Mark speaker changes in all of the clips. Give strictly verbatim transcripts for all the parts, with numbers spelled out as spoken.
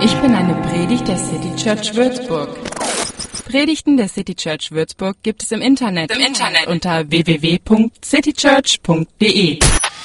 Speaker 1: Ich bin eine Predigt der City Church Würzburg. Predigten der City Church Würzburg gibt es im Internet, Im Internet. unter w w w punkt citychurch punkt d e.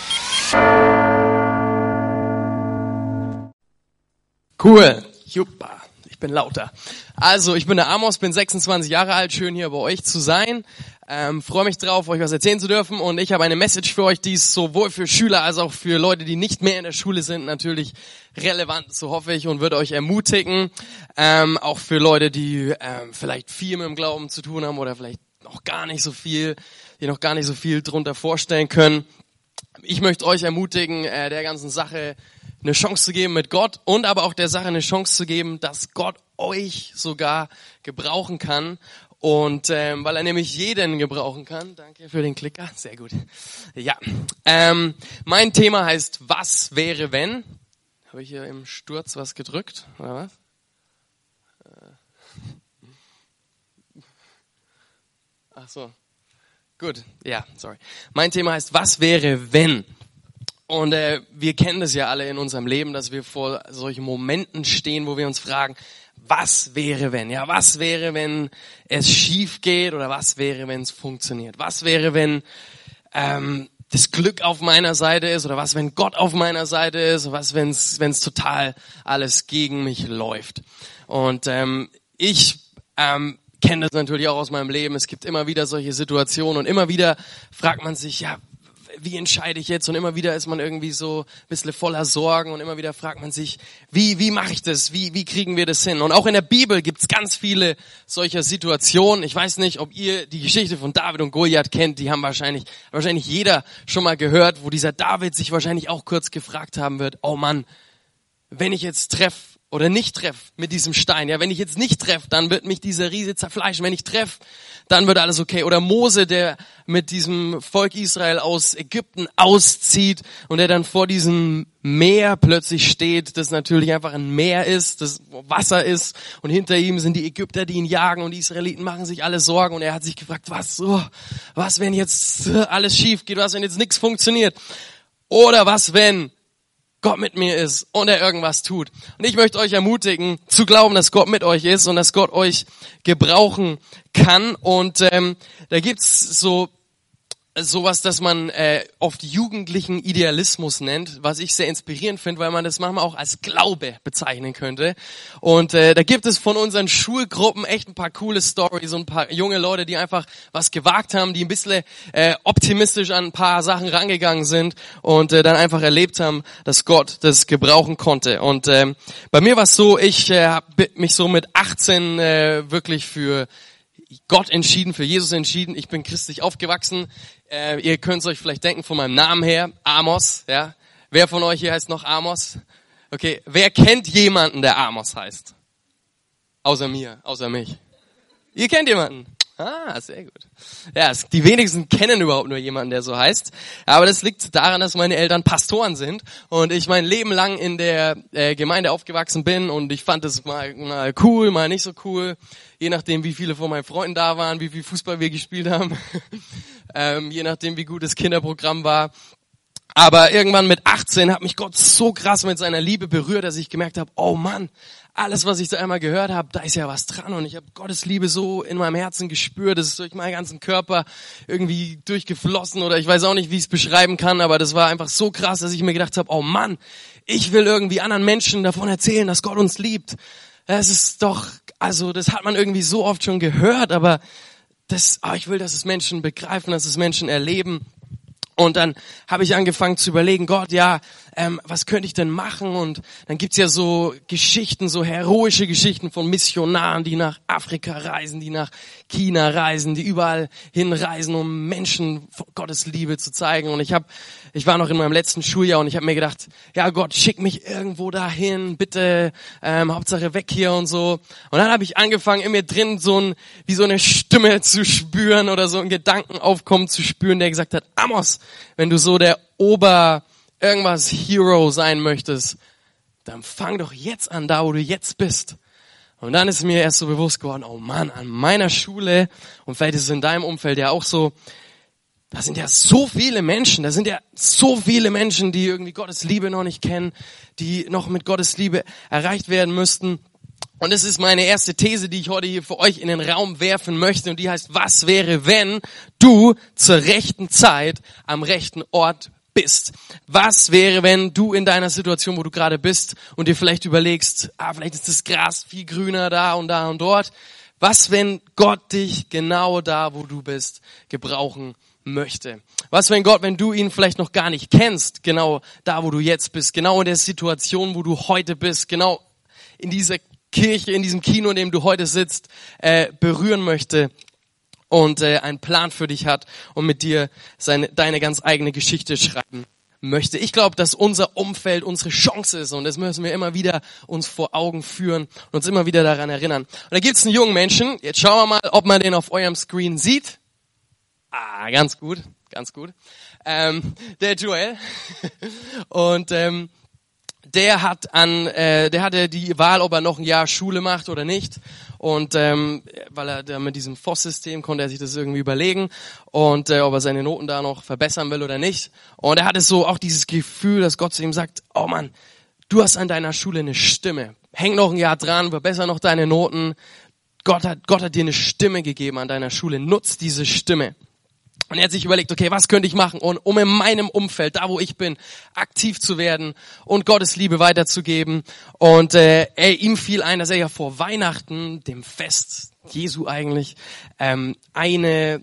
Speaker 2: Cool, Juppa, ich bin lauter. Also, ich bin der Amos, bin sechsundzwanzig Jahre alt, schön hier bei euch zu sein. Ähm, freue mich drauf, euch was erzählen zu dürfen, und ich habe eine Message für euch, die ist sowohl für Schüler als auch für Leute, die nicht mehr in der Schule sind, natürlich relevant, so hoffe ich, und wird euch ermutigen. Ähm, auch für Leute, die ähm, vielleicht viel mit dem Glauben zu tun haben oder vielleicht noch gar nicht so viel, die noch gar nicht so viel drunter vorstellen können. Ich möchte euch ermutigen, äh, der ganzen Sache eine Chance zu geben mit Gott, und aber auch der Sache eine Chance zu geben, dass Gott euch sogar gebrauchen kann. Und ähm, weil er nämlich jeden gebrauchen kann. Danke für den Klicker, sehr gut. Ja, ähm, mein Thema heißt, was wäre wenn? Habe ich hier im Sturz was gedrückt, oder was? Äh. Ach so, gut, ja, sorry. Mein Thema heißt, was wäre wenn? Und äh, wir kennen das ja alle in unserem Leben, dass wir vor solchen Momenten stehen, wo wir uns fragen, was wäre wenn? Ja, was wäre, wenn es schief geht, oder was wäre, wenn es funktioniert? Was wäre, wenn ähm, das Glück auf meiner Seite ist, oder was, wenn Gott auf meiner Seite ist, oder was, wenn es wenn es total alles gegen mich läuft? Und ähm, ich ähm, kenne das natürlich auch aus meinem Leben. Es gibt immer wieder solche Situationen, und immer wieder fragt man sich, ja, wie entscheide ich jetzt? Und immer wieder ist man irgendwie so ein bisschen voller Sorgen, und immer wieder fragt man sich, wie wie mache ich das? Wie wie kriegen wir das hin? Und auch in der Bibel gibt's ganz viele solcher Situationen. Ich weiß nicht, ob ihr die Geschichte von David und Goliath kennt. Die haben wahrscheinlich wahrscheinlich jeder schon mal gehört, wo dieser David sich wahrscheinlich auch kurz gefragt haben wird, oh Mann, wenn ich jetzt treffe oder nicht treffe mit diesem Stein, ja, wenn ich jetzt nicht treffe, dann wird mich dieser Riese zerfleischen. Wenn ich treffe, dann wird alles okay. Oder Mose, der mit diesem Volk Israel aus Ägypten auszieht und der dann vor diesem Meer plötzlich steht, das natürlich einfach ein Meer ist, das Wasser ist, und hinter ihm sind die Ägypter, die ihn jagen, und die Israeliten machen sich alle Sorgen, und er hat sich gefragt, was, oh, was, wenn jetzt alles schief geht, was, wenn jetzt nichts funktioniert? Oder was, wenn Gott mit mir ist und er irgendwas tut? Und ich möchte euch ermutigen, zu glauben, dass Gott mit euch ist und dass Gott euch gebrauchen kann. Und ähm, da gibt's so sowas, das man äh, oft jugendlichen Idealismus nennt, was ich sehr inspirierend finde, weil man das manchmal auch als Glaube bezeichnen könnte. Und äh, da gibt es von unseren Schulgruppen echt ein paar coole Storys, so ein paar junge Leute, die einfach was gewagt haben, die ein bisschen äh, optimistisch an ein paar Sachen rangegangen sind und äh, dann einfach erlebt haben, dass Gott das gebrauchen konnte. Und äh, bei mir war es so, ich äh, habe mich so mit achtzehn äh, wirklich für Gott entschieden, für Jesus entschieden. Ich bin christlich aufgewachsen. Äh, ihr könnt es euch vielleicht denken von meinem Namen her, Amos. Ja, wer von euch hier heißt noch Amos? Okay, wer kennt jemanden, der Amos heißt? Außer mir, außer mich. Ihr kennt jemanden? Ah, sehr gut. Ja, es, die wenigsten kennen überhaupt nur jemanden, der so heißt. Aber das liegt daran, dass meine Eltern Pastoren sind und ich mein Leben lang in der äh, Gemeinde aufgewachsen bin, und ich fand es mal, mal cool, mal nicht so cool. Je nachdem, wie viele von meinen Freunden da waren, wie viel Fußball wir gespielt haben. ähm, je nachdem, wie gut das Kinderprogramm war. Aber irgendwann mit achtzehn hat mich Gott so krass mit seiner Liebe berührt, dass ich gemerkt habe, oh Mann, alles, was ich da einmal gehört habe, da ist ja was dran. Und ich habe Gottes Liebe so in meinem Herzen gespürt, das ist durch meinen ganzen Körper irgendwie durchgeflossen, oder ich weiß auch nicht, wie ich es beschreiben kann, aber das war einfach so krass, dass ich mir gedacht habe, oh Mann, ich will irgendwie anderen Menschen davon erzählen, dass Gott uns liebt. Das ist doch, also das hat man irgendwie so oft schon gehört, aber das, oh, ich will, dass es Menschen begreifen, dass es Menschen erleben. Und dann habe ich angefangen zu überlegen, Gott, ja, ähm, was könnte ich denn machen? Und dann gibt's ja so Geschichten, so heroische Geschichten von Missionaren, die nach Afrika reisen, die nach China reisen, die überall hinreisen, um Menschen Gottes Liebe zu zeigen. Und ich habe, ich war noch in meinem letzten Schuljahr, und ich habe mir gedacht, ja Gott, schick mich irgendwo dahin, bitte, ähm, Hauptsache weg hier und so. Und dann habe ich angefangen, in mir drin so ein, wie so eine Stimme zu spüren oder so ein Gedankenaufkommen zu spüren, der gesagt hat, Amos, wenn du so der Ober irgendwas Hero sein möchtest, dann fang doch jetzt an, da wo du jetzt bist. Und dann ist mir erst so bewusst geworden, oh Mann, an meiner Schule, und vielleicht ist es in deinem Umfeld ja auch so, da sind ja so viele Menschen, da sind ja so viele Menschen, die irgendwie Gottes Liebe noch nicht kennen, die noch mit Gottes Liebe erreicht werden müssten. Und das ist meine erste These, die ich heute hier für euch in den Raum werfen möchte. Und die heißt, was wäre, wenn du zur rechten Zeit am rechten Ort bist? Was wäre, wenn du in deiner Situation, wo du gerade bist und dir vielleicht überlegst, ah, vielleicht ist das Gras viel grüner da und da und dort. Was, wenn Gott dich genau da, wo du bist, gebrauchen möchte? Was, wenn Gott, wenn du ihn vielleicht noch gar nicht kennst, genau da, wo du jetzt bist, genau in der Situation, wo du heute bist, genau in dieser Kirche, in diesem Kino, in dem du heute sitzt, äh, berühren möchte und äh, einen Plan für dich hat und mit dir seine, deine ganz eigene Geschichte schreiben möchte. Ich glaube, dass unser Umfeld unsere Chance ist und das müssen wir immer wieder uns vor Augen führen und uns immer wieder daran erinnern. Und da gibt's einen jungen Menschen, jetzt schauen wir mal, ob man den auf eurem Screen sieht. Ah, ganz gut, ganz gut. Ähm, der Joel. Und ähm, der hat an, äh, der hatte die Wahl, ob er noch ein Jahr Schule macht oder nicht. Und ähm, weil er da mit diesem F O S-System konnte er sich das irgendwie überlegen und äh, ob er seine Noten da noch verbessern will oder nicht. Und er hatte so auch dieses Gefühl, dass Gott zu ihm sagt: Oh Mann, du hast an deiner Schule eine Stimme. Häng noch ein Jahr dran, verbessere noch deine Noten. Gott hat, Gott hat dir eine Stimme gegeben an deiner Schule. Nutz diese Stimme. Und er hat sich überlegt, okay, was könnte ich machen, und um in meinem Umfeld, da wo ich bin, aktiv zu werden und Gottes Liebe weiterzugeben. Und äh, ey, ihm fiel ein, dass er ja vor Weihnachten, dem Fest Jesu eigentlich, ähm, eine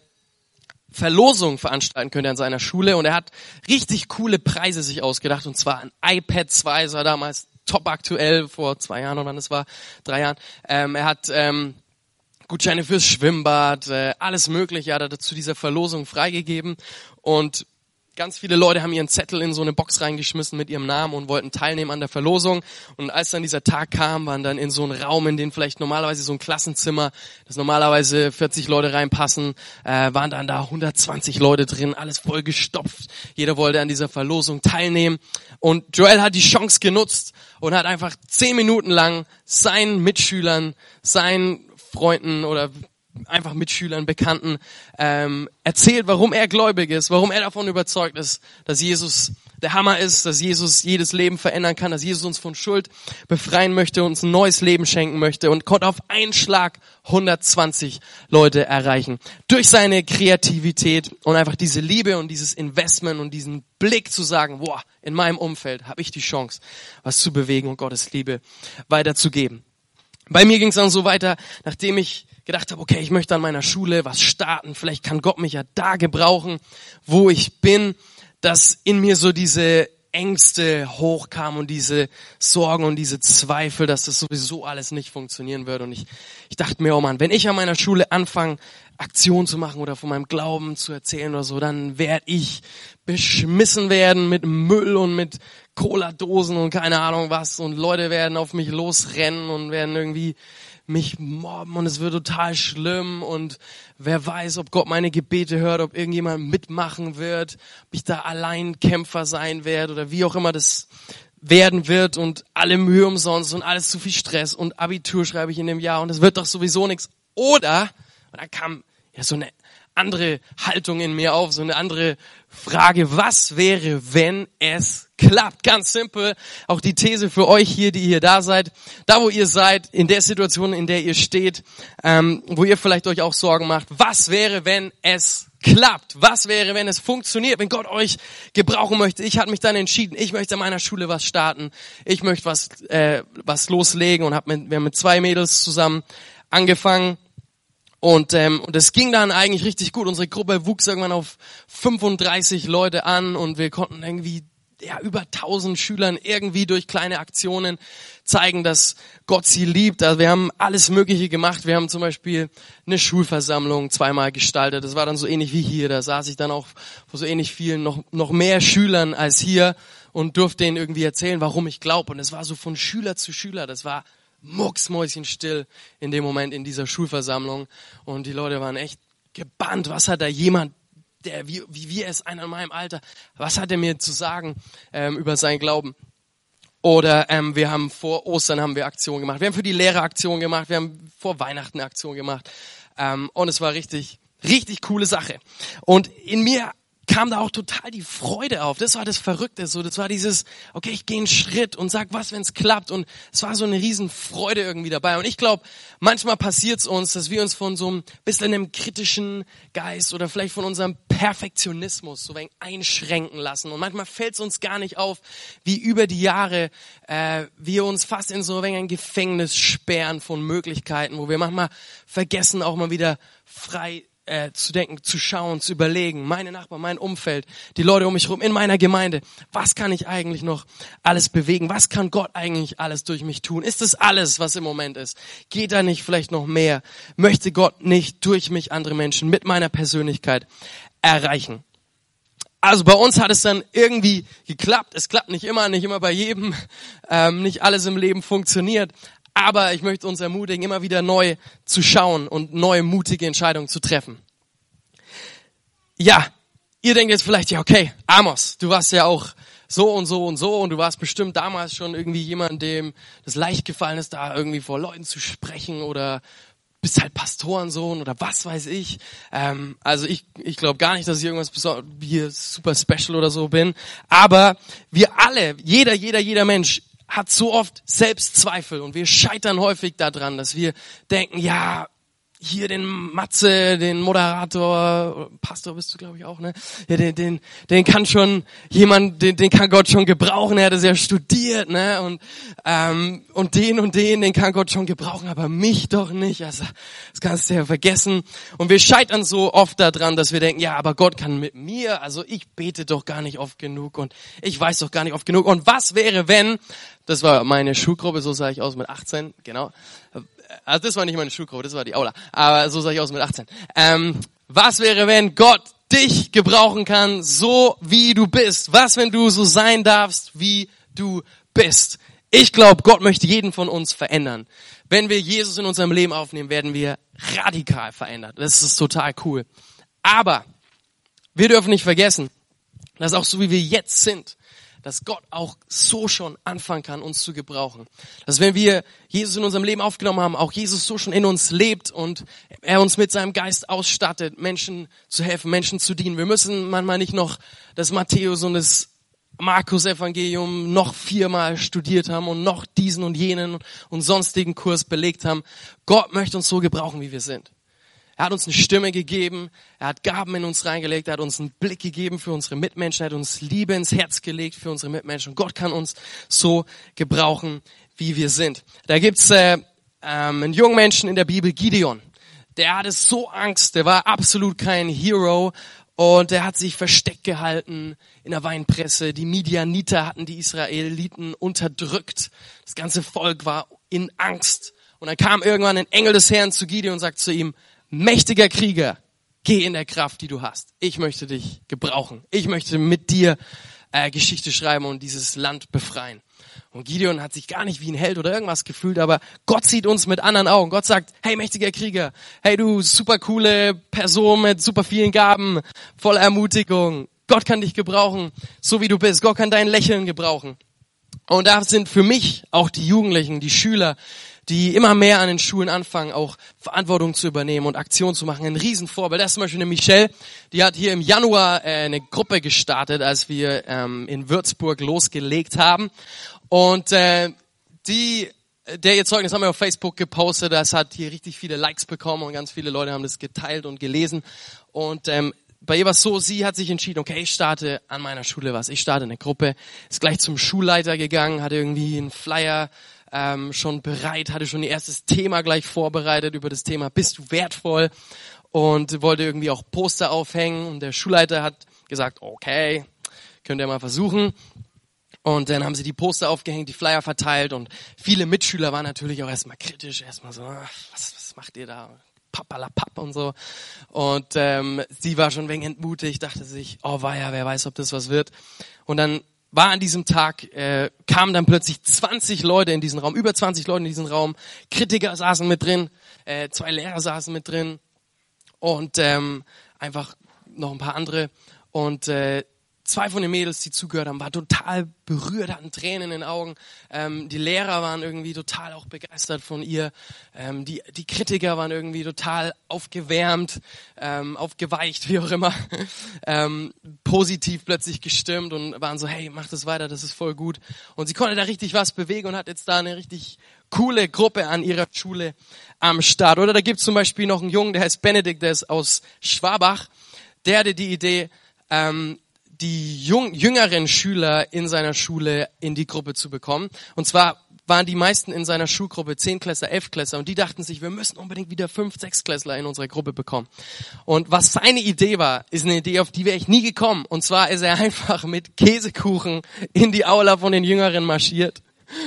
Speaker 2: Verlosung veranstalten könnte an seiner Schule. Und er hat richtig coole Preise sich ausgedacht, und zwar ein iPad zwei, das war damals top aktuell, vor zwei Jahren oder wann es war, drei Jahren. Ähm, er hat ähm, Gutscheine fürs Schwimmbad, äh, alles Mögliche hat er zu dieser Verlosung freigegeben, und ganz viele Leute haben ihren Zettel in so eine Box reingeschmissen mit ihrem Namen und wollten teilnehmen an der Verlosung. Und als dann dieser Tag kam, waren dann in so einen Raum, in den vielleicht normalerweise so ein Klassenzimmer, das normalerweise vierzig Leute reinpassen, äh, waren dann da hundertzwanzig Leute drin, alles voll gestopft. Jeder wollte an dieser Verlosung teilnehmen. Und Joel hat die Chance genutzt und hat einfach zehn Minuten lang seinen Mitschülern, seinen Freunden oder einfach Mitschülern, Bekannten ähm, erzählt, warum er gläubig ist, warum er davon überzeugt ist, dass Jesus der Hammer ist, dass Jesus jedes Leben verändern kann, dass Jesus uns von Schuld befreien möchte, uns ein neues Leben schenken möchte, und konnte auf einen Schlag hundertzwanzig Leute erreichen. Durch seine Kreativität und einfach diese Liebe und dieses Investment und diesen Blick zu sagen, boah, in meinem Umfeld habe ich die Chance, was zu bewegen und Gottes Liebe weiterzugeben. Bei mir ging es dann so weiter, nachdem ich gedacht habe, okay, ich möchte an meiner Schule was starten, vielleicht kann Gott mich ja da gebrauchen, wo ich bin, dass in mir so diese Ängste hochkamen und diese Sorgen und diese Zweifel, dass das sowieso alles nicht funktionieren wird. Und ich, ich dachte mir, oh Mann, wenn ich an meiner Schule anfange, Aktionen zu machen oder von meinem Glauben zu erzählen oder so, dann werde ich beschmissen werden mit Müll und mit Cola-Dosen und keine Ahnung was, und Leute werden auf mich losrennen und werden irgendwie mich mobben und es wird total schlimm, und wer weiß, ob Gott meine Gebete hört, ob irgendjemand mitmachen wird, ob ich da Alleinkämpfer sein werde oder wie auch immer das werden wird, und alle Mühe umsonst und alles zu viel Stress und Abitur schreibe ich in dem Jahr und es wird doch sowieso nichts. Oder, und dann kam ja so eine andere Haltung in mir auf, so eine andere Frage: Was wäre, wenn es klappt? Ganz simpel, auch die These für euch hier, die ihr da seid, da wo ihr seid, in der Situation, in der ihr steht, ähm, wo ihr vielleicht euch auch Sorgen macht. Was wäre, wenn es klappt? Was wäre, wenn es funktioniert, wenn Gott euch gebrauchen möchte? Ich habe mich dann entschieden, ich möchte an meiner Schule was starten, ich möchte was äh, was loslegen, und hab mit, wir haben mit zwei Mädels zusammen angefangen. Und ähm, und es ging dann eigentlich richtig gut. Unsere Gruppe wuchs irgendwann auf fünfunddreißig Leute an, und wir konnten irgendwie ja über tausend Schülern irgendwie durch kleine Aktionen zeigen, dass Gott sie liebt. Also wir haben alles Mögliche gemacht. Wir haben zum Beispiel eine Schulversammlung zweimal gestaltet. Das war dann so ähnlich wie hier. Da saß ich dann auch vor so ähnlich vielen, noch noch mehr Schülern als hier, und durfte denen irgendwie erzählen, warum ich glaube. Und es war so von Schüler zu Schüler. Das war mucksmäuschenstill in dem Moment in dieser Schulversammlung, und die Leute waren echt gebannt. Was hat da jemand, der wie, wie wir es, einer in meinem Alter, was hat er mir zu sagen ähm, über seinen Glauben? Oder ähm, wir haben vor Ostern haben wir Aktionen gemacht, wir haben für die Lehrer Aktionen gemacht, wir haben vor Weihnachten Aktionen gemacht, ähm, und es war richtig Richtig coole Sache. Und in mir kam da auch total die Freude auf. Das war das Verrückte, so, das war dieses, okay, ich gehe einen Schritt und sag was, wenn es klappt, und es war so eine riesen Freude irgendwie dabei. Und ich glaube, manchmal passiert es uns, dass wir uns von so ein bisschen einem kritischen Geist oder vielleicht von unserem Perfektionismus so ein wenig einschränken lassen. Und manchmal fällt es uns gar nicht auf, wie über die Jahre äh, wir uns fast in so ein wenig ein Gefängnis sperren von Möglichkeiten, wo wir manchmal vergessen, auch mal wieder frei Äh, zu denken, zu schauen, zu überlegen, meine Nachbarn, mein Umfeld, die Leute um mich herum, in meiner Gemeinde, was kann ich eigentlich noch alles bewegen? Was kann Gott eigentlich alles durch mich tun? Ist das alles, was im Moment ist? Geht da nicht vielleicht noch mehr? Möchte Gott nicht durch mich andere Menschen mit meiner Persönlichkeit erreichen? Also bei uns hat es dann irgendwie geklappt. Es klappt nicht immer, nicht immer bei jedem, ähm, nicht alles im Leben funktioniert. Aber ich möchte uns ermutigen, immer wieder neu zu schauen und neue, mutige Entscheidungen zu treffen. Ja, ihr denkt jetzt vielleicht, ja okay, Amos, du warst ja auch so und so und so und du warst bestimmt damals schon irgendwie jemand, dem das leicht gefallen ist, da irgendwie vor Leuten zu sprechen, oder bist halt Pastorensohn oder was weiß ich. Ähm, also ich ich glaube gar nicht, dass ich irgendwas hier super special oder so bin. Aber wir alle, jeder, jeder, jeder Mensch hat so oft Selbstzweifel, und wir scheitern häufig daran, dass wir denken, ja, hier den Matze, den Moderator, Pastor bist du, glaube ich, auch, ne? Ja, den, den, den kann schon jemand, den, den kann Gott schon gebrauchen. Er hat es ja studiert, ne? Und ähm, und den und den, den kann Gott schon gebrauchen, aber mich doch nicht. Also das kannst du ja vergessen. Und wir scheitern so oft daran, dass wir denken, ja, aber Gott kann mit mir. Also ich bete doch gar nicht oft genug und ich weiß doch gar nicht oft genug. Und was wäre, wenn? Das war meine Schulgruppe, so sah ich aus mit achtzehn, genau. Also das war nicht meine Schulgruppe, das war die Aula. Aber so sah ich aus mit achtzehn. Ähm, was wäre, wenn Gott dich gebrauchen kann, so wie du bist? Was, wenn du so sein darfst, wie du bist? Ich glaube, Gott möchte jeden von uns verändern. Wenn wir Jesus in unserem Leben aufnehmen, werden wir radikal verändert. Das ist total cool. Aber wir dürfen nicht vergessen, dass auch so wie wir jetzt sind, dass Gott auch so schon anfangen kann, uns zu gebrauchen. Dass wenn wir Jesus in unserem Leben aufgenommen haben, auch Jesus so schon in uns lebt und er uns mit seinem Geist ausstattet, Menschen zu helfen, Menschen zu dienen. Wir müssen manchmal nicht noch das Matthäus und das Markus-Evangelium noch viermal studiert haben und noch diesen und jenen und sonstigen Kurs belegt haben. Gott möchte uns so gebrauchen, wie wir sind. Er hat uns eine Stimme gegeben, er hat Gaben in uns reingelegt, er hat uns einen Blick gegeben für unsere Mitmenschen, er hat uns Liebe ins Herz gelegt für unsere Mitmenschen. Und Gott kann uns so gebrauchen, wie wir sind. Da gibt's äh, ähm, einen jungen Menschen in der Bibel, Gideon. Der hatte so Angst, der war absolut kein Hero und der hat sich versteckt gehalten in der Weinpresse. Die Midianiter hatten die Israeliten unterdrückt. Das ganze Volk war in Angst. Und dann kam irgendwann ein Engel des Herrn zu Gideon und sagt zu ihm, mächtiger Krieger, geh in der Kraft, die du hast. Ich möchte dich gebrauchen. Ich möchte mit dir äh, Geschichte schreiben und dieses Land befreien. Und Gideon hat sich gar nicht wie ein Held oder irgendwas gefühlt, aber Gott sieht uns mit anderen Augen. Gott sagt, hey, mächtiger Krieger, hey, du super coole Person mit super vielen Gaben, voller Ermutigung. Gott kann dich gebrauchen, so wie du bist. Gott kann dein Lächeln gebrauchen. Und da sind für mich auch die Jugendlichen, die Schüler, die immer mehr an den Schulen anfangen, auch Verantwortung zu übernehmen und Aktion zu machen. Ein Riesenvorbild. Das ist zum Beispiel eine Michelle, die hat hier im Januar äh, eine Gruppe gestartet, als wir ähm, in Würzburg losgelegt haben. Und äh, die, der ihr Zeugnis haben wir auf Facebook gepostet, das hat hier richtig viele Likes bekommen und ganz viele Leute haben das geteilt und gelesen. Und ähm, bei ihr war es so, sie hat sich entschieden, okay, ich starte an meiner Schule was. Ich starte eine Gruppe, ist gleich zum Schulleiter gegangen, hatte irgendwie einen Flyer ähm, schon bereit, hatte schon ihr erstes Thema gleich vorbereitet über das Thema Bist du wertvoll? Und wollte irgendwie auch Poster aufhängen. Und der Schulleiter hat gesagt, okay, könnt ihr mal versuchen. Und dann haben sie die Poster aufgehängt, die Flyer verteilt und viele Mitschüler waren natürlich auch erstmal kritisch, erstmal so, ach, was, was macht ihr da? Pappalapapp und so. Und ähm, sie war schon ein wenig entmutigt, dachte sich, oh weia, wer weiß, ob das was wird. Und dann war an diesem Tag, äh, kamen dann plötzlich zwanzig Leute in diesen Raum, über zwanzig Leute in diesen Raum. Kritiker saßen mit drin, äh, zwei Lehrer saßen mit drin und ähm, einfach noch ein paar andere. Und äh, zwei von den Mädels, die zugehört haben, waren total berührt, hatten Tränen in den Augen. Ähm, die Lehrer waren irgendwie total auch begeistert von ihr. Ähm, die, die Kritiker waren irgendwie total aufgewärmt, ähm, aufgeweicht, wie auch immer. ähm, positiv plötzlich gestimmt und waren so, hey, mach das weiter, das ist voll gut. Und sie konnte da richtig was bewegen und hat jetzt da eine richtig coole Gruppe an ihrer Schule am Start. Oder da gibt's zum Beispiel noch einen Jungen, der heißt Benedikt, der ist aus Schwabach. Der hatte die Idee, ähm, die jung, jüngeren Schüler in seiner Schule in die Gruppe zu bekommen. Und zwar waren die meisten in seiner Schulgruppe Zehntklässler, Elftklässler und die dachten sich, wir müssen unbedingt wieder fünf, Sechstklässler in unserer Gruppe bekommen. Und was seine Idee war, ist eine Idee, auf die wäre ich nie gekommen. Und zwar ist er einfach mit Käsekuchen in die Aula von den Jüngeren marschiert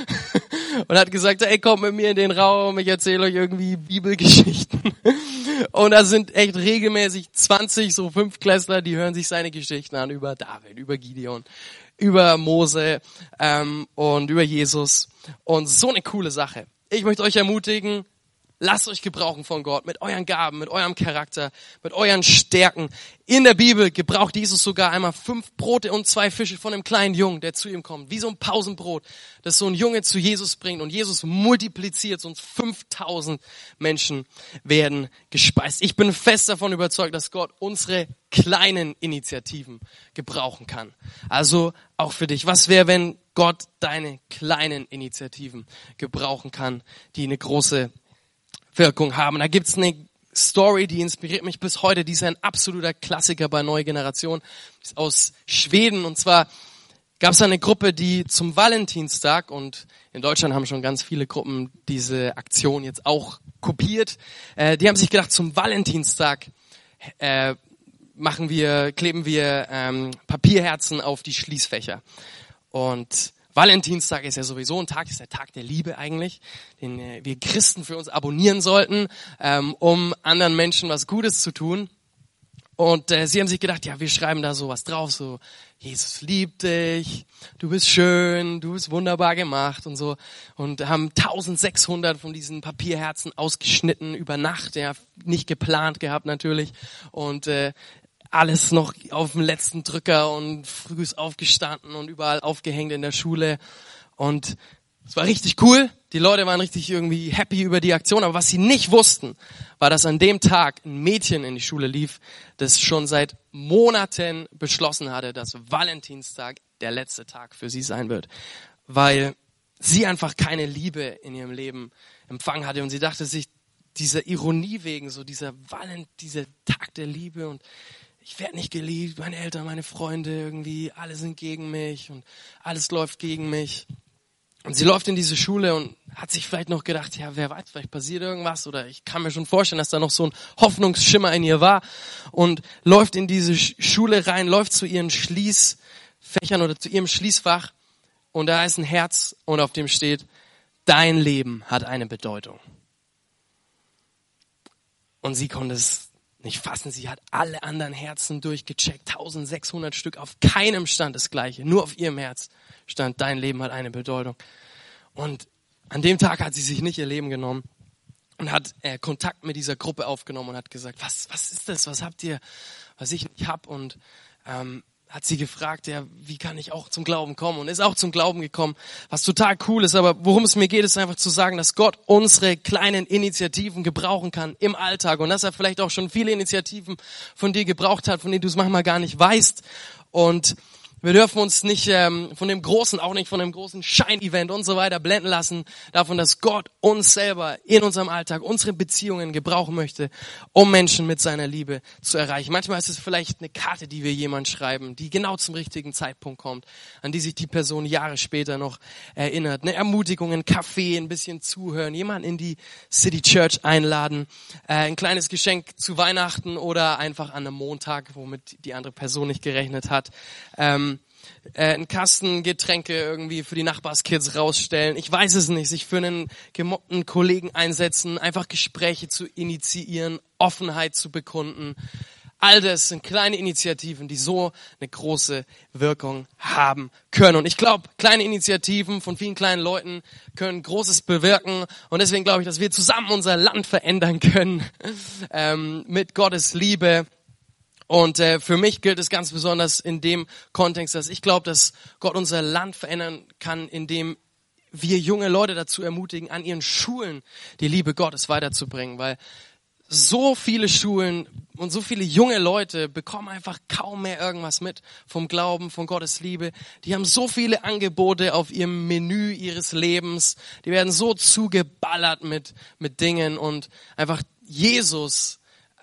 Speaker 2: und hat gesagt, ey, kommt mit mir in den Raum, ich erzähle euch irgendwie Bibelgeschichten. Und da sind echt regelmäßig zwanzig so Fünftklässler, die hören sich seine Geschichten an über David, über Gideon, über Mose ähm, und über Jesus. Und so eine coole Sache. Ich möchte euch ermutigen, lasst euch gebrauchen von Gott mit euren Gaben, mit eurem Charakter, mit euren Stärken. In der Bibel gebraucht Jesus sogar einmal fünf Brote und zwei Fische von einem kleinen Jungen, der zu ihm kommt. Wie so ein Pausenbrot, das so ein Junge zu Jesus bringt. Und Jesus multipliziert, sonst fünftausend Menschen werden gespeist. Ich bin fest davon überzeugt, dass Gott unsere kleinen Initiativen gebrauchen kann. Also auch für dich. Was wäre, wenn Gott deine kleinen Initiativen gebrauchen kann, die eine große Wirkung haben? Da gibt's eine Story, die inspiriert mich bis heute. Die ist ein absoluter Klassiker bei Neue Generation. Die ist aus Schweden. Und zwar gab es eine Gruppe, die zum Valentinstag, und in Deutschland haben schon ganz viele Gruppen diese Aktion jetzt auch kopiert, äh, die haben sich gedacht, zum Valentinstag äh, machen wir, kleben wir ähm, Papierherzen auf die Schließfächer. Und Valentinstag ist ja sowieso ein Tag, ist der Tag der Liebe eigentlich, den äh, wir Christen für uns abonnieren sollten, ähm, um anderen Menschen was Gutes zu tun. Und äh, sie haben sich gedacht, ja, wir schreiben da sowas drauf, so, Jesus liebt dich, du bist schön, du bist wunderbar gemacht und so. Und haben eintausendsechshundert von diesen Papierherzen ausgeschnitten über Nacht, ja, nicht geplant gehabt natürlich. Und äh, alles noch auf dem letzten Drücker und früh aufgestanden und überall aufgehängt in der Schule. Und es war richtig cool. Die Leute waren richtig irgendwie happy über die Aktion. Aber was sie nicht wussten, war, dass an dem Tag ein Mädchen in die Schule lief, das schon seit Monaten beschlossen hatte, dass Valentinstag der letzte Tag für sie sein wird. Weil sie einfach keine Liebe in ihrem Leben empfangen hatte. Und sie dachte sich, dieser Ironie wegen, so dieser Valent, dieser Tag der Liebe und ich werde nicht geliebt, meine Eltern, meine Freunde, irgendwie, alle sind gegen mich und alles läuft gegen mich. Und sie läuft in diese Schule und hat sich vielleicht noch gedacht, ja, wer weiß, vielleicht passiert irgendwas oder ich kann mir schon vorstellen, dass da noch so ein Hoffnungsschimmer in ihr war und läuft in diese Schule rein, läuft zu ihren Schließfächern oder zu ihrem Schließfach und da ist ein Herz und auf dem steht, dein Leben hat eine Bedeutung. Und sie konnte es nicht fassen, sie hat alle anderen Herzen durchgecheckt, eintausendsechshundert Stück, auf keinem stand das Gleiche, nur auf ihrem Herz stand, dein Leben hat eine Bedeutung. Und an dem Tag hat sie sich nicht ihr Leben genommen und hat äh, Kontakt mit dieser Gruppe aufgenommen und hat gesagt, was, was ist das, was habt ihr, was ich nicht hab und ähm, hat sie gefragt, ja, wie kann ich auch zum Glauben kommen und ist auch zum Glauben gekommen, was total cool ist, aber worum es mir geht, ist einfach zu sagen, dass Gott unsere kleinen Initiativen gebrauchen kann im Alltag und dass er vielleicht auch schon viele Initiativen von dir gebraucht hat, von denen du es manchmal gar nicht weißt und wir dürfen uns nicht ähm, von dem großen, auch nicht von dem großen Schein-Event und so weiter blenden lassen, davon, dass Gott uns selber in unserem Alltag, unsere Beziehungen gebrauchen möchte, um Menschen mit seiner Liebe zu erreichen. Manchmal ist es vielleicht eine Karte, die wir jemand schreiben, die genau zum richtigen Zeitpunkt kommt, an die sich die Person Jahre später noch erinnert. Eine Ermutigung, ein Kaffee, ein bisschen zuhören, jemanden in die City Church einladen, äh, ein kleines Geschenk zu Weihnachten oder einfach an einem Montag, womit die andere Person nicht gerechnet hat. Ähm, Äh, einen Kasten Getränke irgendwie für die Nachbarskids rausstellen. Ich weiß es nicht. Sich für einen gemobbten Kollegen einsetzen, einfach Gespräche zu initiieren, Offenheit zu bekunden. All das sind kleine Initiativen, die so eine große Wirkung haben können. Und ich glaube, kleine Initiativen von vielen kleinen Leuten können Großes bewirken. Und deswegen glaube ich, dass wir zusammen unser Land verändern können ähm, mit Gottes Liebe. Und äh, für mich gilt es ganz besonders in dem Kontext, dass ich glaube, dass Gott unser Land verändern kann, indem wir junge Leute dazu ermutigen, an ihren Schulen die Liebe Gottes weiterzubringen, weil so viele Schulen und so viele junge Leute bekommen einfach kaum mehr irgendwas mit vom Glauben, von Gottes Liebe. Die haben so viele Angebote auf ihrem Menü ihres Lebens. Die werden so zugeballert mit mit Dingen und einfach Jesus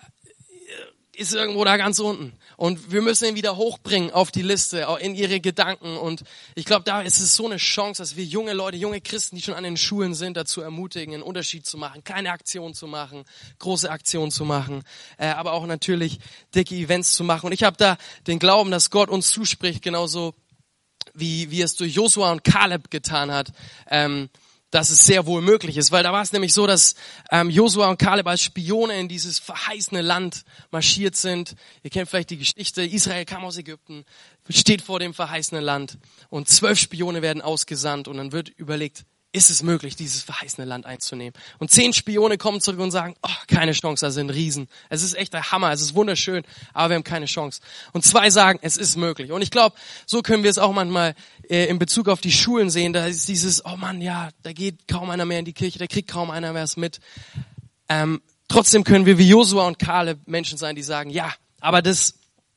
Speaker 2: ist irgendwo da ganz unten. Und wir müssen ihn wieder hochbringen auf die Liste, auch in ihre Gedanken. Und ich glaube, da ist es so eine Chance, dass wir junge Leute, junge Christen, die schon an den Schulen sind, dazu ermutigen, einen Unterschied zu machen, kleine Aktionen zu machen, große Aktionen zu machen, äh, aber auch natürlich dicke Events zu machen. Und ich habe da den Glauben, dass Gott uns zuspricht, genauso wie, wie es durch Josua und Kaleb getan hat, ähm, dass es sehr wohl möglich ist, weil da war es nämlich so, dass ähm, Josua und Kaleb als Spione in dieses verheißene Land marschiert sind. Ihr kennt vielleicht die Geschichte, Israel kam aus Ägypten, steht vor dem verheißenen Land und zwölf Spione werden ausgesandt und dann wird überlegt, ist es möglich, dieses verheißene Land einzunehmen? Und zehn Spione kommen zurück und sagen, oh, keine Chance, das sind Riesen. Es ist echt der Hammer, es ist wunderschön, aber wir haben keine Chance. Und zwei sagen, es ist möglich. Und ich glaube, so können wir es auch manchmal äh, in Bezug auf die Schulen sehen. Da ist dieses, oh Mann, ja, da geht kaum einer mehr in die Kirche, da kriegt kaum einer mehr was mit. Ähm, trotzdem können wir wie Josua und Kaleb Menschen sein, die sagen, ja, aber das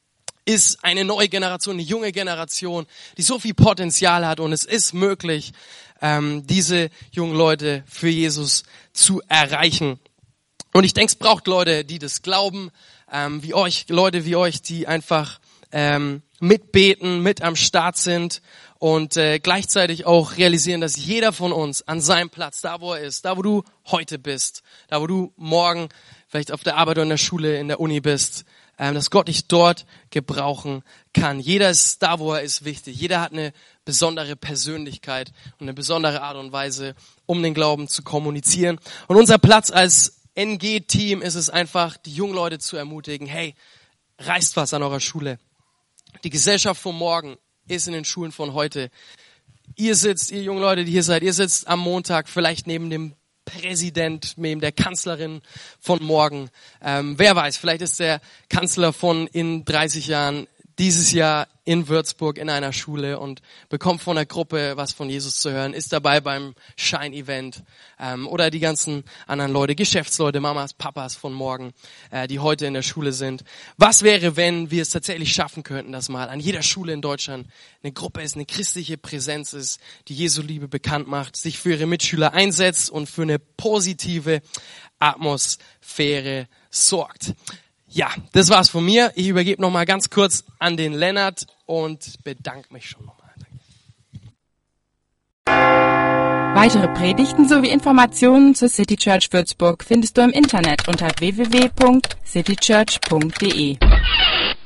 Speaker 2: ist eine neue Generation, eine junge Generation, die so viel Potenzial hat und es ist möglich, ähm, diese jungen Leute für Jesus zu erreichen. Und ich denke, es braucht Leute, die das glauben, ähm, wie euch, Leute wie euch, die einfach ähm, mitbeten, mit am Start sind und äh, gleichzeitig auch realisieren, dass jeder von uns an seinem Platz, da wo er ist, da wo du heute bist, da wo du morgen vielleicht auf der Arbeit oder in der Schule, in der Uni bist, ähm, dass Gott dich dort gebrauchen kann. Jeder ist da, wo er ist, wichtig. Jeder hat eine besondere Persönlichkeit und eine besondere Art und Weise, um den Glauben zu kommunizieren. Und unser Platz als N G-Team ist es einfach, die jungen Leute zu ermutigen, hey, reißt was an eurer Schule. Die Gesellschaft von morgen ist in den Schulen von heute. Ihr sitzt, ihr jungen Leute, die hier seid, ihr sitzt am Montag vielleicht neben dem Präsident, neben der Kanzlerin von morgen. Ähm, wer weiß, vielleicht ist der Kanzler von in dreißig Jahren dieses Jahr in Würzburg in einer Schule und bekommt von der Gruppe was von Jesus zu hören, ist dabei beim Shine-Event ähm, oder die ganzen anderen Leute, Geschäftsleute, Mamas, Papas von morgen, äh, die heute in der Schule sind. Was wäre, wenn wir es tatsächlich schaffen könnten, dass mal an jeder Schule in Deutschland eine Gruppe ist, eine christliche Präsenz ist, die Jesu Liebe bekannt macht, sich für ihre Mitschüler einsetzt und für eine positive Atmosphäre sorgt. Ja, das war's von mir. Ich übergebe nochmal ganz kurz an den Lennart und bedanke mich schon nochmal.
Speaker 1: Weitere Predigten sowie Informationen zur City Church Würzburg findest du im Internet unter w w w punkt city church punkt d e.